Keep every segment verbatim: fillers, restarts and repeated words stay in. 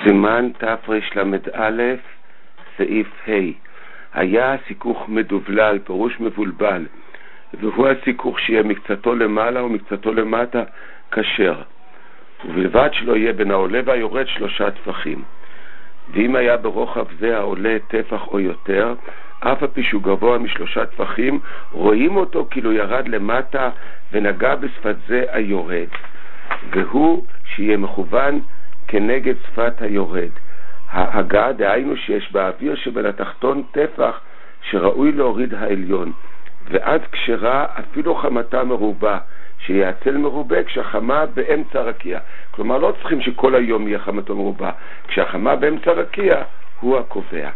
סימן תרל"א, סעיף ה'. היה הסיכוך מדובלל, פירוש מבולבל, והוא הסיכוך שיהיה מקצתו למעלה ומקצתו למטה כשר, ובלבד שלא יהיה בין העולה והיורד שלושה טפחים. ואם היה ברוחב זה העולה טפח או יותר, אף הפי שהוא גבוה משלושה טפחים, רואים אותו כאילו ירד למטה ונגע בשפת זה היורד, והוא שיהיה מכוון כנגד שפת היורד. ההגה דהיינו שיש באוויר שבין התחתון טפח שראוי להוריד העליון, ועד כשרה אפילו חמתה מרובה, שיעצל מרובה כשהחמה באמצע רקיע. כלומר לא צריכים שכל היום יהיה חמתו מרובה, כשהחמה באמצע רקיע הוא הקובע.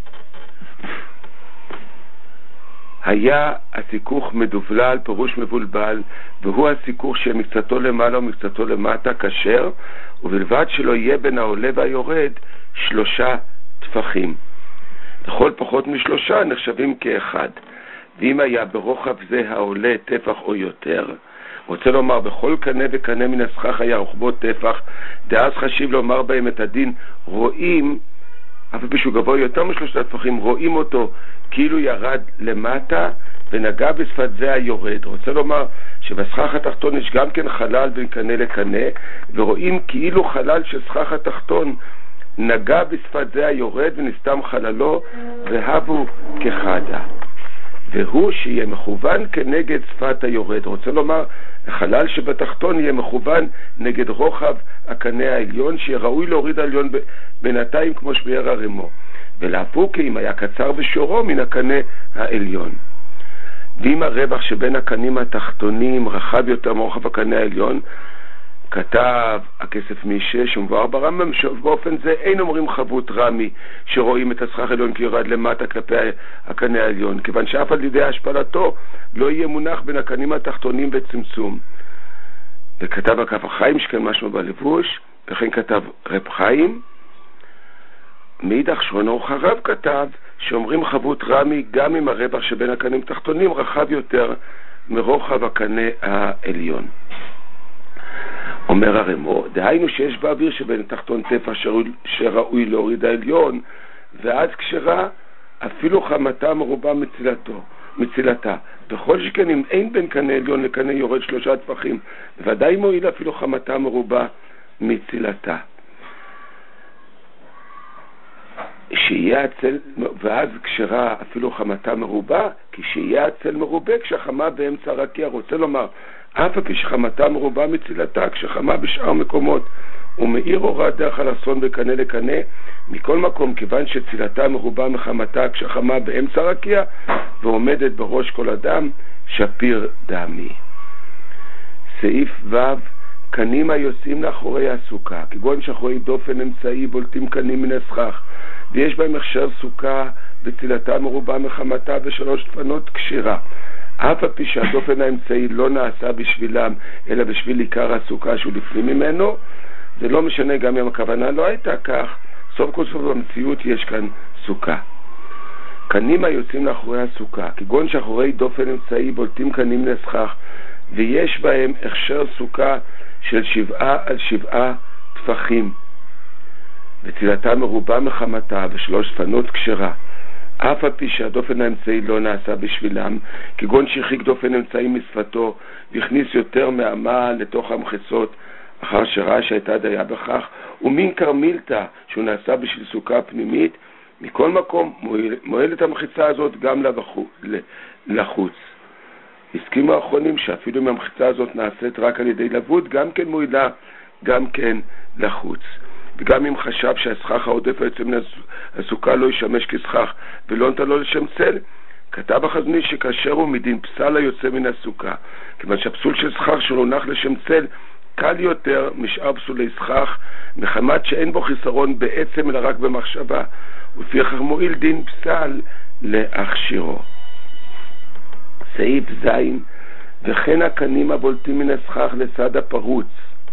היה הסיכוך מדובלל, פירוש מבולבל, והוא הסיכוך שמקצתו למעלה ומקצתו למטה כשר, ובלבד שלא יהיה בין העולה והיורד שלושה טפחים. לכל פחות משלושה נחשבים כאחד. ואם היה ברוחב זה העולה טפח או יותר, רוצה לומר בכל קנה וקנה מן הסכך היה רוחבו טפח, דאז חשיב לומר בהם את הדין, רואים, אף בשביל גבוה יותר משלושה טפחים, רואים אותו כאילו ירד למטה ונגע בשפת זה היורד. רוצה לומר שבסכך התחתון יש גם כן חלל בין קנה לקנה, ורואים כאילו חלל של סכך התחתון נגע בשפת זה היורד ונסתם חללו, והבו כחדה. והוא שיהיה מכוון כנגד שפת היורד. רוצה לומר, החלל שבתחתון יהיה מכוון נגד רוחב הקנה העליון, שיהיה ראוי להוריד העליון בינתיים כמו שביער הרמו. ולהפוקים היה קצר בשורו מן הקנה העליון. ואם הרווח שבין הקנים התחתונים רחב יותר מרוחב הקנה העליון, כתב הכסף משש ומבואר ברמב"ם שבאופן זה אין אומרים חבות רמי שרואים את הסכך העליון כי יורד למטה כלפי הקנה העליון, כיוון שאף על ידי השפלתו לא יהיה מונח בין הקנים התחתונים בצמצום. וכתב הכף החיים שכן משהו בלבוש, וכן כתב רב חיים. מאידך שרונו חרב כתב שאומרים חבות רמי גם אם הרווח שבין הקנים התחתונים רחב יותר מרוחב הקנה העליון. אומר הרמו, דהיינו שיש באוויר שבין תחתון טפח שראוי להוריד העליון, ועד כשרה אפילו חמתה מרובה מצילתו, מצילתה. בכל שכן אם אין בין קנה עליון לקנה יורד שלושה טפחים, ודאי מועיל אפילו חמתה מרובה מצילתה. שיהיה הצל, ואז כשרה אפילו חמתה מרובה, כי שיהיה הצל מרובה כשהחמה באמצע רקיע. רוצה לומר, אף הפי שחמתה מרובה מצילתה, כשחמה בשאר מקומות, ומאיר אורה דרך אלכסון בקנה לקנה, מכל מקום, כיוון שצילתה מרובה מחמתה כשחמה באמצע רקיע, ועומדת בראש כל אדם, שפיר דמי. סעיף ו'. קנים היוצאים לאחורי הסוכה, כגון שאחורי דופן אמצעי בולטים קנים מן הסכך, ויש בהם הכשר סוכה בצילתה מרובה מחמתה ושלוש דפנות כשרה. אף על פי שהדופן האמצעי לא נעשה בשבילם, אלא בשביל עיקר הסוכה שהוא לפנים ממנו, זה לא משנה גם אם הכוונה לא הייתה כך, סוף כל סוף במציאות יש כאן סוכה. קנים היוצאים לאחורי הסוכה, כגון שאחורי דופן אמצעי בולטים קנים נסכך, ויש בהם הכשר סוכה של שבעה על שבעה טפחים, וצילתה מרובה מחמתה ושלוש דפנות כשרה. אף על פי שהדופן האמצעי לא נעשה בשבילם, כגון שהרחיק דופן אמצעי משפתו והכניס יותר מהמה לתוך המחיצות, אחר שראה שהייתה דיה בכך, ומין קרמילתא שהוא נעשה בשביל סוכה פנימית, מכל מקום מועלת המחיצה הזאת גם לחוץ. הסכימו האחרונים שאפילו אם המחיצה הזאת נעשית רק על ידי לבוד, גם כן מועילה גם כן לחוץ. וגם אם חשב שהסכך העודף היוצא מן הסוכה לא ישמש כסכך ולא נתן לו לשם צל, כתב החזוני שכאשר הוא מדין פסל היוצא מן הסוכה, כיוון שהפסול של סכך שלא נח לשם צל קל יותר משאר פסולי סכך, מחמת שאין בו חיסרון בעצם אלא רק במחשבה, ולפיכך מועיל דין פסל להכשירו. סעיף זין. וכן הקנים הבולטים מן הסכך לצד הפרוץ,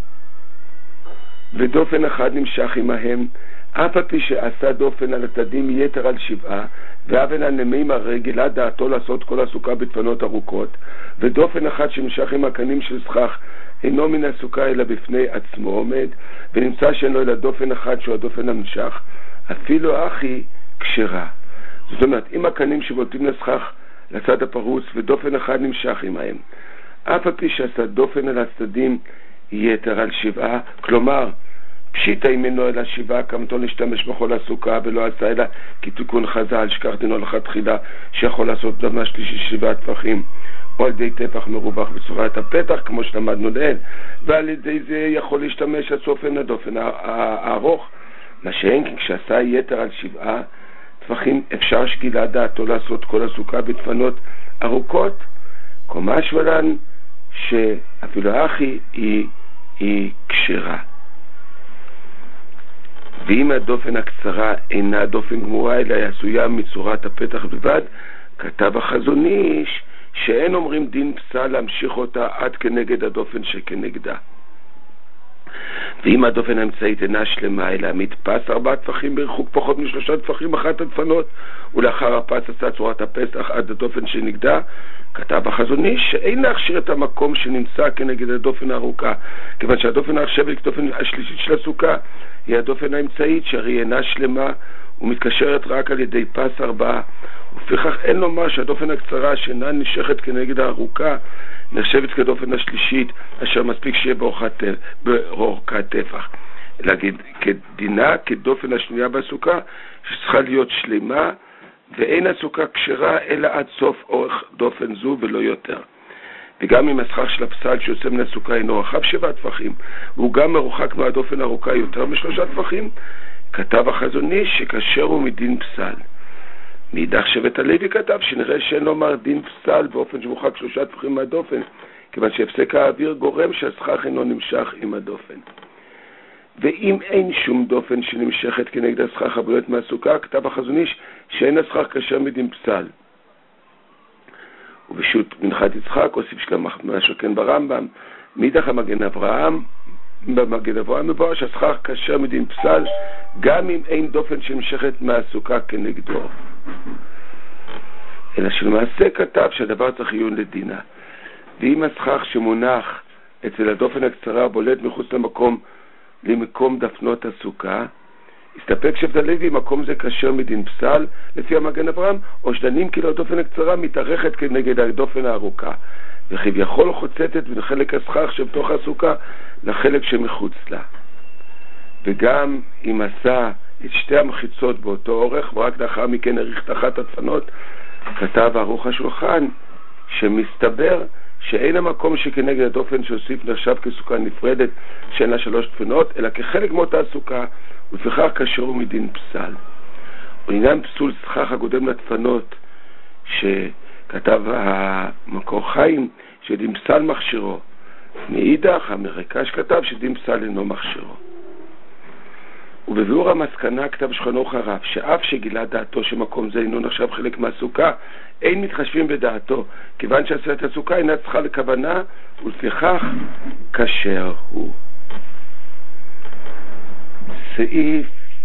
ודופן אחד נמשך עמהם, אף על פי שעשה דופן על התדים יתר על שבעה, ואבן הנמים הרגילה דעתו לעשות כל הסוכה בדפנות ארוכות, ודופן אחד שנמשך עם הקנים של סכך אינו מן הסוכה אלא בפני עצמו עומד, ונמצא שאין לו אלא דופן אחד שהוא הדופן הנמשך, אפילו אחי כשרה. זאת אומרת, אם הקנים שבולטים לסכך לצד הפרוץ ודופן אחד נמשך עמהם, אף על פי שעשה דופן על הצדדים יתר על שבעה, כלומר פשיטה ימינו אלא שבעה כמתון להשתמש בכל הסוכה ולא עשה אלא כי תיקון חז"ל שכח דינו לכתחילה שיכול לעשות דמה שלישי שבעה טפחים או על ידי טפח מרובח בצורת הפתח כמו שלמדנו לעיל, ועל ידי זה יכול להשתמש הצופן הדופן הארוך, מה שאין כי כשעשה יתר על שבעה טפחים אפשר שגילה דעתו לעשות כל הסוכה בדפנות ארוכות, קומה שבלן שאפילו אחי היא, היא כשרה. ואם הדופן הקצרה אינה דופן גמורה אלא עשויה מצורת הפתח בלבד, כתב החזון איש שאין אומרים דין פסל להמשיך אותה עד כנגד הדופן שכנגדה. ואם הדופן האמצעית אינה שלמה אלא מתפס ארבעה טפחים ברחוק פחות משלושה טפחים אחת הדפנות, ולאחר הפס עשה צורת הפסח עד הדופן שנגדה, כתב החזון איש שאין להכשיר את המקום שנמצא כנגד הדופן הארוכה, כיוון שהדופן העכשווית כדופן השלישית של הסוכה היא הדופן האמצעית שהרי אינה שלמה ומתקשרת רק על ידי פס ארבעה, ולפיכך אין לומר שהדופן הקצרה שאינה נמשכת כנגד הארוכה נחשבת כדופן השלישית אשר מספיק שיהיה באורכת טפח, אלא כדינה כדופן השנייה בסוכה שצריכה להיות שלמה, ואין הסוכה כשרה אלא עד סוף אורך דופן זו ולא יותר. וגם אם הסכך של הפסל שיוצא מן הסוכה אינו רחב שבעה טפחים והוא גם מרוחק מהדופן הארוכה יותר משלושה טפחים, כתב החזון איש שכשר הוא מדין פסל. מאידך שבט הלוי כתב שנראה שאין לומר דין פסל באופן שמרוחק שלושה טפחים מהדופן, כיוון שהפסק האוויר גורם שהסכך אינו נמשך עם הדופן. ואם אין שום דופן שנמשכת כנגד הסכך הבולט מהסוכה, כתב החזון איש שאין הסכך כשר מדין פסל. ובשו"ת מנחת יצחק הוסיף שלמה שכן ברמב"ם, מאידך המגן אברהם במגן אברהם מבואר שהסכך כשר מדין פסל גם אם אין דופן שנמשכת מהסוכה כנגדו, אלא שלמעשה כתב שהדבר צריך עיון לדינה. ואם הסכך שמונח אצל הדופן הקצרה בולט מחוץ למקום למקום דפנות הסוכה, הסתפק שבט הלוי מקום זה כשר מדין פסל לפי המגן אברהם, או שדנים כאילו הדופן הקצרה מתארכת כנגד הדופן הארוכה וכביכול חוצצת בין חלק הסכך שבתוך הסוכה לחלק שמחוץ לה. וגם אם עשה את שתי המחיצות באותו אורך ורק לאחר מכן עריך את אחת הדפנות, כתב ערוך השולחן שמסתבר שאין המקום שכנגד הדופן שהוסיף נחשב כסוכה נפרדת שאין לה שלוש דפנות אלא כחלק מאותה סוכה, ולפיכך קשור מדין פסל. ולעניין פסול סכך הקודם לדפנות שכתב המקור חיים שדין פסל מכשירו, מאידך המרקש כתב שדין פסל אינו מכשירו. ובביאור המסקנה כתב שולחן ערוך הרב שאף שגילה דעתו שמקום זה אינו נחשב חלק מהסוכה, אין מתחשבים בדעתו, כיוון שעשית הסוכה אינה צריכה לכוונה, ולפיכך כשר הוא. סעיף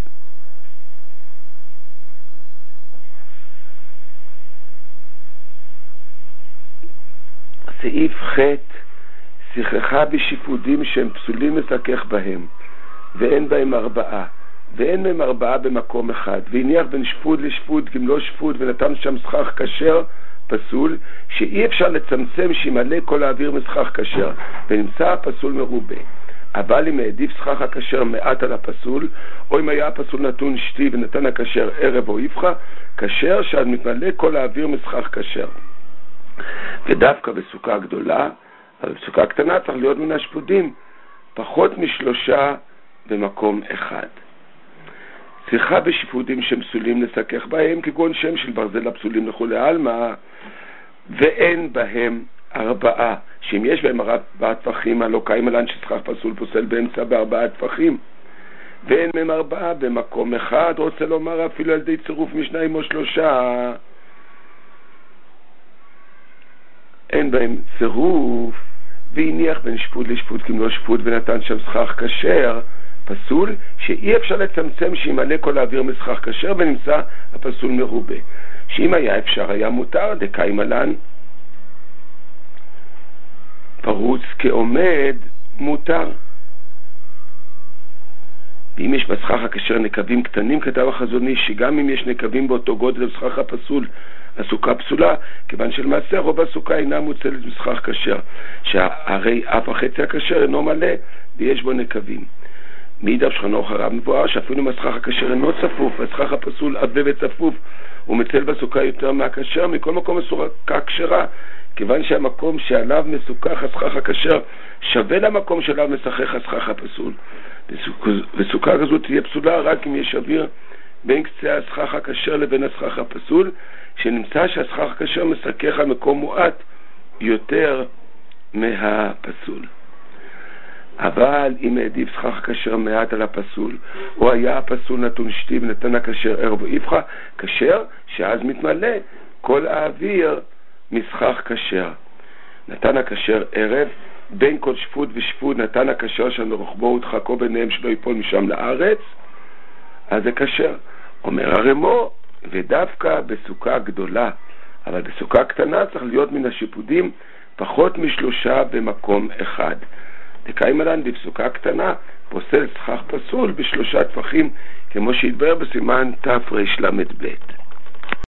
סעיף ח' שיחכה בשיפודים שהם פסולים לסכך בהם ואין בהם ארבעה, ואין מהם ארבעה במקום אחד, והניח בין שפוד לשפוד כמלוא שפוד ונתן שם סכך כשר פסול שאי אפשר לצמצם שימלא כל האוויר מסכך כשר ונמצא הפסול מרובה. אבל אם העדיף סכך הכשר מעט על הפסול, או אם היה הפסול נתון שתי ונתן הכשר ערב או יפחה, כשר שעד מתמלא כל האוויר מסכך כשר. ודווקא בסוכה גדולה, אבל בסוכה קטנה צריך להיות מן השפודים פחות משלושה במקום אחד. שיחה בשיפודים שפסולים לסכך בהם, כגון שם של ברזל הפסולים לכולי עלמא, ואין בהם ארבעה, שאם יש בהם ארבעה טפחים, הלא קיים עלן שסכך פסול פוסל באמצע בארבעה טפחים, ואין מהם ארבעה במקום אחד, רוצה לומר אפילו על ידי צירוף משניים או שלושה, אין בהם צירוף, והניח בין שפוד לשפוד כמלוא שפוד ונתן שם סכך כשר פסול שאי אפשר לצמצם שימלא כל האוויר מסכך כשר ונמצא הפסול מרובה, שאם היה אפשר היה מותר דקאי מלן פרוץ כעומד מותר. ואם יש בסכך הכשר נקבים קטנים, כתב החזון איש שגם אם יש נקבים באותו גודל בסכך הפסול, הסוכה פסולה, כיוון שלמעשה רוב הסוכה אינה מוצלת בסכך כשר, שהרי אף החצי הכשר אינו מלא ויש בו נקבים. מאידך שכנו אחריו מבואר שאפילו אם הסכך הכשר אינו צפוף, הסכך הפסול עבה וצפוף, הוא מצל בסוכה יותר מהכשר, מכל מקום הסוכה כשרה, כיוון שהמקום שעליו מסוכך הסכך הכשר שווה למקום שעליו משחק הסכך הפסול. וסוכה כזאת תהיה פסולה רק אם יש אוויר בין קצה הסכך הכשר לבין הסכך הפסול, שנמצא שהסכך הכשר משחק על מקום מועט יותר מהפסול. אבל אם העדיף סכך כשר מעט על הפסול, או היה הפסול נתון שתי ונתן הכשר ערב או איפכה, כשר שאז מתמלא כל האוויר מסכך כשר. נתן הכשר ערב, בין כל שפוד ושפוד נתן הכשר שלרוחבו ודחקו ביניהם שלא ייפול משם לארץ, אז זה כשר. אומר הרמו, ודווקא בסוכה גדולה, אבל בסוכה קטנה צריך להיות מן השיפודים פחות משלושה במקום אחד. דקאי מלן בסוכה קטנה פוסל סכך פסול בשלושה טפחים, כמו שהתברר בסימן תרל"ב.